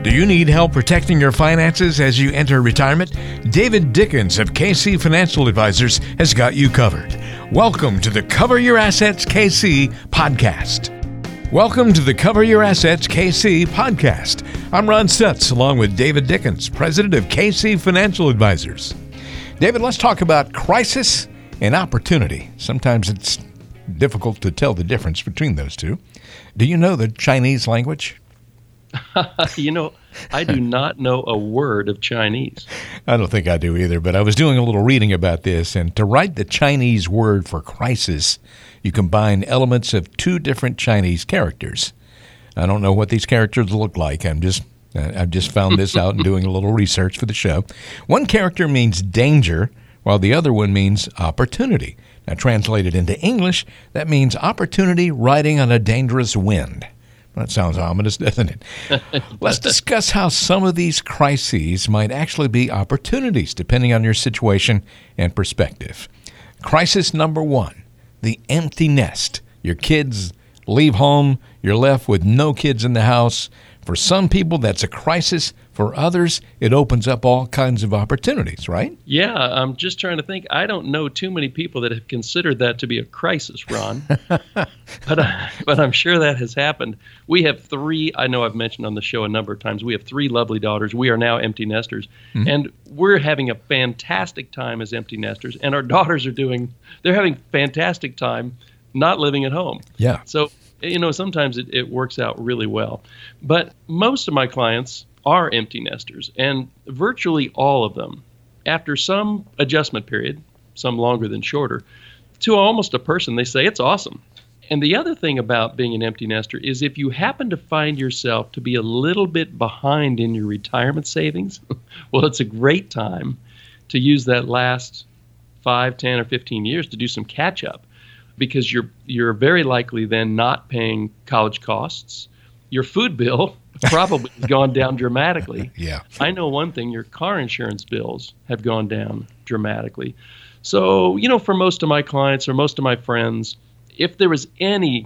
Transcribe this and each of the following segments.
Do you need help protecting your finances as you enter retirement? David Dickens of KC Financial Advisors has got you covered. Welcome to the Cover Your Assets KC podcast. Welcome to the Cover Your Assets KC podcast. I'm Ron Stutz, along with David Dickens, president of KC Financial Advisors. David, let's talk about crisis and opportunity. Sometimes it's difficult to tell the difference between those two. Do you know the Chinese language? I do not know a word of Chinese. I don't think I do either, but I was doing a little reading about this, and to write the Chinese word for crisis, you combine elements of two different Chinese characters. I don't know what these characters look like. I've just found this out and doing a little research for the show. One character means danger, while the other one means opportunity. Now, translated into English, that means opportunity riding on a dangerous wind. That sounds ominous, doesn't it? Let's discuss how some of these crises might actually be opportunities, depending on your situation and perspective. Crisis number one, the empty nest. Your kids leave home, you're left with no kids in the house. For some people, that's a crisis. For others, it opens up all kinds of opportunities, right? Yeah, I'm just trying to think. I don't know too many people that have considered that to be a crisis, Ron. but I'm sure that has happened. We have three, I know I've mentioned on the show a number of times, we have three lovely daughters. We are now empty nesters. Mm-hmm. And we're having a fantastic time as empty nesters. And our daughters they're having fantastic time not living at home. Yeah. So, sometimes it works out really well. But most of my clients are empty nesters, and virtually all of them, after some adjustment period, some longer than shorter, to almost a person, they say it's awesome. And the other thing about being an empty nester is if you happen to find yourself to be a little bit behind in your retirement savings, well, it's a great time to use that last 5, 10, or 15 years to do some catch up, because you're very likely then not paying college costs. Your food bill probably has gone down dramatically. Yeah. I know one thing, your car insurance bills have gone down dramatically. So, for most of my clients or most of my friends, if there was any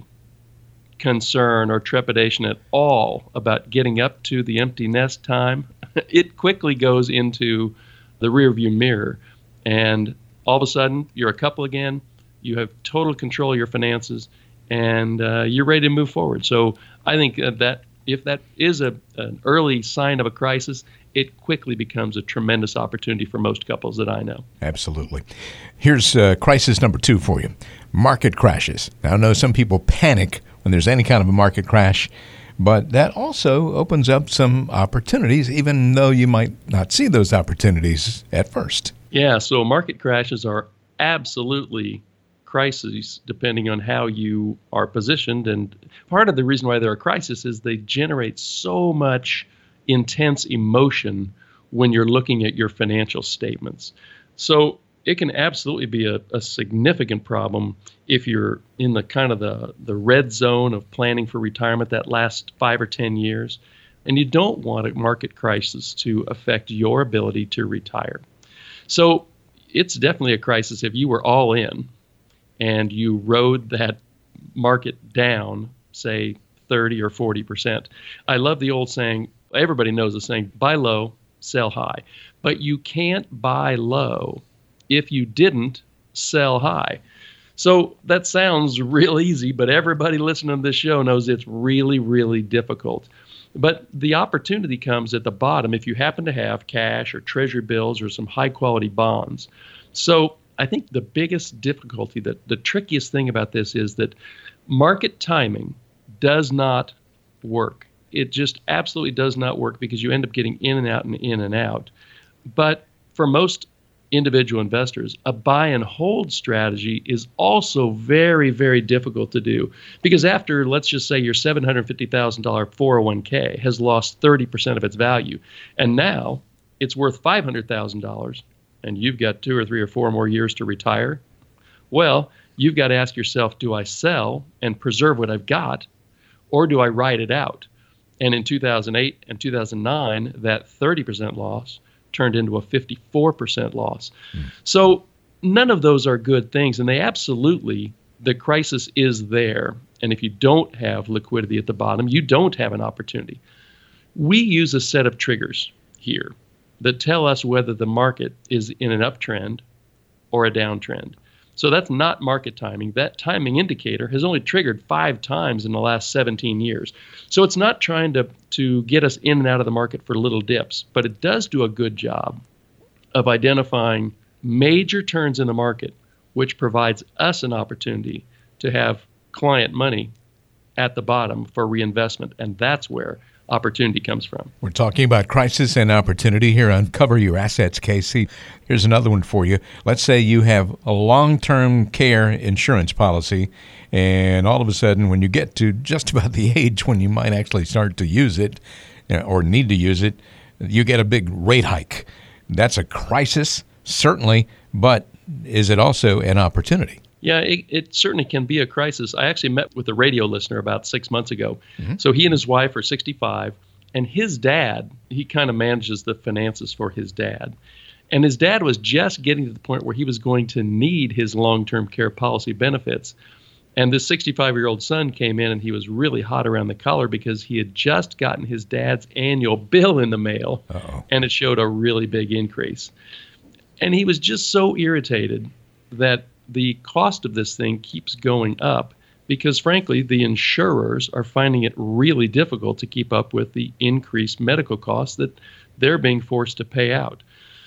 concern or trepidation at all about getting up to the empty nest time, it quickly goes into the rearview mirror. And all of a sudden, you're a couple again. You have total control of your finances, and you're ready to move forward. So I think that if that is an early sign of a crisis, it quickly becomes a tremendous opportunity for most couples that I know. Absolutely. Here's crisis number 2 for you, market crashes. Now, I know some people panic when there's any kind of a market crash, but that also opens up some opportunities, even though you might not see those opportunities at first. Yeah, so market crashes are absolutely crises depending on how you are positioned. And part of the reason why they're a crisis is they generate so much intense emotion when you're looking at your financial statements. So it can absolutely be a significant problem if you're in the kind of the red zone of planning for retirement that last 5 or 10 years. And you don't want a market crisis to affect your ability to retire. So it's definitely a crisis if you were all in and you rode that market down, say 30 or 40%. I love the old saying, everybody knows the saying, buy low, sell high. But you can't buy low if you didn't sell high. So that sounds real easy, but everybody listening to this show knows it's really, really difficult. But the opportunity comes at the bottom if you happen to have cash or treasury bills or some high quality bonds. So I think the biggest difficulty, the trickiest thing about this is that market timing does not work. It just absolutely does not work because you end up getting in and out and in and out. But for most individual investors, a buy and hold strategy is also very, very difficult to do because after, let's just say your $750,000 401k has lost 30% of its value, and now it's worth $500,000, and you've got 2 or 3 or 4 more years to retire, well, you've got to ask yourself, do I sell and preserve what I've got, or do I ride it out? And in 2008 and 2009, that 30% loss turned into a 54% loss. So none of those are good things, and they absolutely, the crisis is there. And if you don't have liquidity at the bottom, you don't have an opportunity. We use a set of triggers here that tell us whether the market is in an uptrend or a downtrend. So that's not market timing. That timing indicator has only triggered 5 times in the last 17 years. So it's not trying to get us in and out of the market for little dips, but it does do a good job of identifying major turns in the market, which provides us an opportunity to have client money at the bottom for reinvestment. And that's where opportunity comes from. We're talking about crisis and opportunity here on Cover Your Assets, Casey. Here's another one for you. Let's say you have a long-term care insurance policy, and all of a sudden, when you get to just about the age when you might actually start to use it or need to use it, you get a big rate hike. That's a crisis, certainly, but is it also an opportunity? Yeah, it certainly can be a crisis. I actually met with a radio listener about 6 months ago. So he and his wife are 65, and his dad, he kind of manages the finances for his dad. And his dad was just getting to the point where he was going to need his long-term care policy benefits. And this 65-year-old son came in, and he was really hot around the collar because he had just gotten his dad's annual bill in the mail, and it showed a really big increase. And he was just so irritated that the cost of this thing keeps going up because, frankly, the insurers are finding it really difficult to keep up with the increased medical costs that they're being forced to pay out.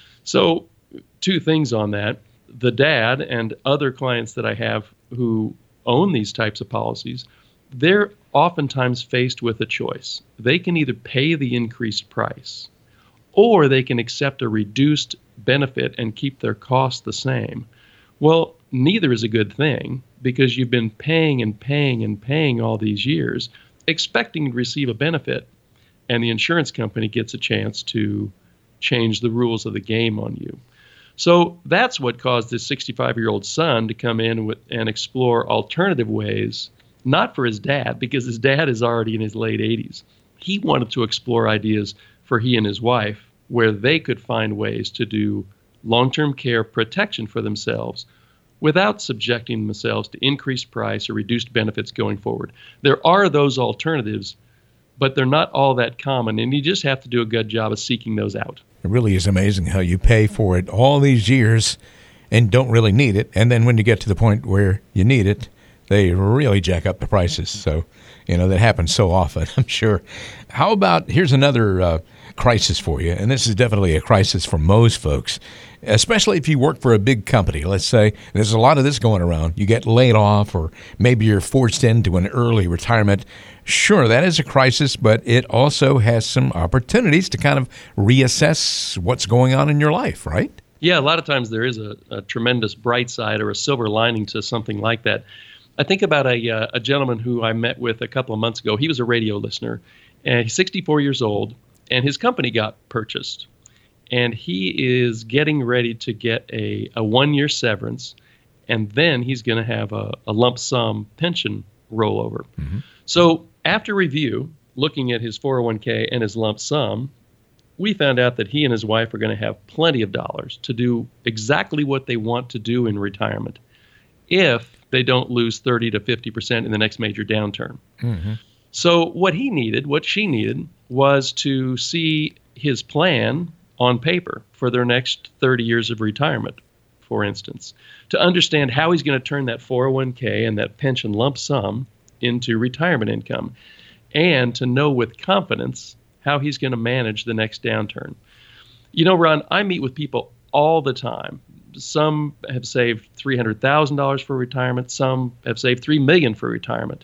So 2 things on that. The dad and other clients that I have who own these types of policies, they're oftentimes faced with a choice. They can either pay the increased price or they can accept a reduced benefit and keep their costs the same. Well, neither is a good thing because you've been paying and paying and paying all these years, expecting to receive a benefit, and the insurance company gets a chance to change the rules of the game on you. So that's what caused this 65-year-old son to come in and explore alternative ways, not for his dad, because his dad is already in his late 80s. He wanted to explore ideas for he and his wife where they could find ways to do long-term care protection for themselves without subjecting themselves to increased price or reduced benefits going forward. There are those alternatives, but they're not all that common, and you just have to do a good job of seeking those out. It really is amazing how you pay for it all these years and don't really need it, and then when you get to the point where you need it, they really jack up the prices. So, that happens so often, I'm sure. How about, here's another crisis for you, and this is definitely a crisis for most folks, especially if you work for a big company. Let's say there's a lot of this going around. You get laid off, or maybe you're forced into an early retirement. Sure, that is a crisis, but it also has some opportunities to kind of reassess what's going on in your life, right? Yeah, a lot of times there is a tremendous bright side or a silver lining to something like that. I think about a gentleman who I met with a couple of months ago. He was a radio listener, and he's 64 years old, and his company got purchased. And he is getting ready to get a 1-year severance, and then he's going to have a lump sum pension rollover. Mm-hmm. So after review, looking at his 401k and his lump sum, we found out that he and his wife are going to have plenty of dollars to do exactly what they want to do in retirement if they don't lose 30 to 50% in the next major downturn. Mm-hmm. So what she needed was to see his plan on paper for their next 30 years of retirement, for instance, to understand how he's going to turn that 401k and that pension lump sum into retirement income, and to know with confidence how he's going to manage the next downturn. Ron, I meet with people all the time. Some have saved $300,000 for retirement. Some have saved $3 million for retirement.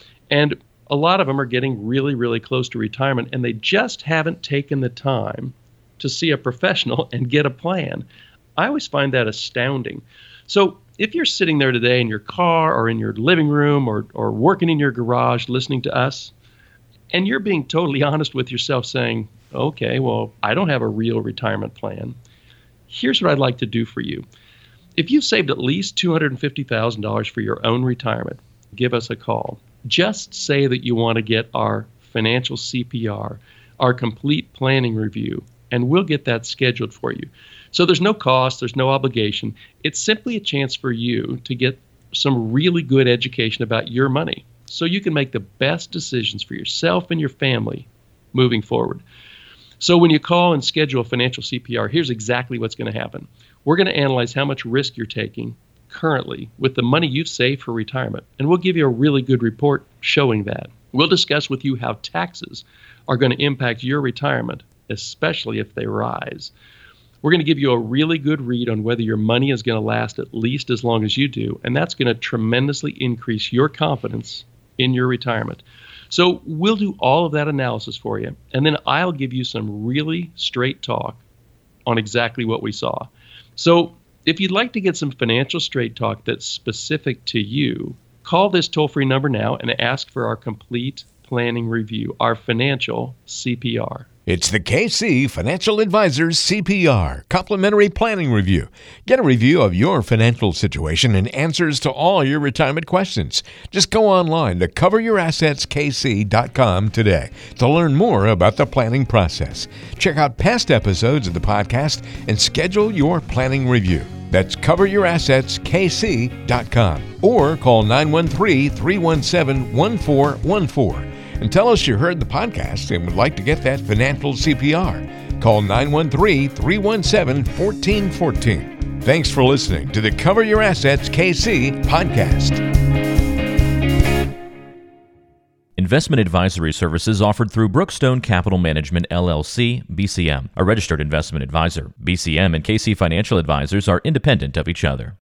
And a lot of them are getting really, really close to retirement, and they just haven't taken the time to see a professional and get a plan. I always find that astounding. So if you're sitting there today in your car or in your living room or working in your garage listening to us, and you're being totally honest with yourself saying, okay, well, I don't have a real retirement plan. Here's what I'd like to do for you. If you've saved at least $250,000 for your own retirement, give us a call. Just say that you want to get our financial CPR, our complete planning review, and we'll get that scheduled for you. So there's no cost, there's no obligation. It's simply a chance for you to get some really good education about your money so you can make the best decisions for yourself and your family moving forward. So when you call and schedule a financial CPR, here's exactly what's going to happen. We're going to analyze how much risk you're taking currently with the money you've saved for retirement, and we'll give you a really good report showing that. We'll discuss with you how taxes are going to impact your retirement, especially if they rise. We're going to give you a really good read on whether your money is going to last at least as long as you do, and that's going to tremendously increase your confidence in your retirement. So we'll do all of that analysis for you, and then I'll give you some really straight talk on exactly what we saw. So if you'd like to get some financial straight talk that's specific to you, call this toll-free number now and ask for our complete planning review, our financial CPR. It's the KC Financial Advisors CPR, Complimentary Planning Review. Get a review of your financial situation and answers to all your retirement questions. Just go online to coveryourassetskc.com today to learn more about the planning process. Check out past episodes of the podcast and schedule your planning review. That's coveryourassetskc.com or call 913-317-1414. And tell us you heard the podcast and would like to get that financial CPR. Call 913-317-1414. Thanks for listening to the Cover Your Assets KC podcast. Investment advisory services offered through Brookstone Capital Management, LLC, BCM, a registered investment advisor. BCM and KC Financial Advisors are independent of each other.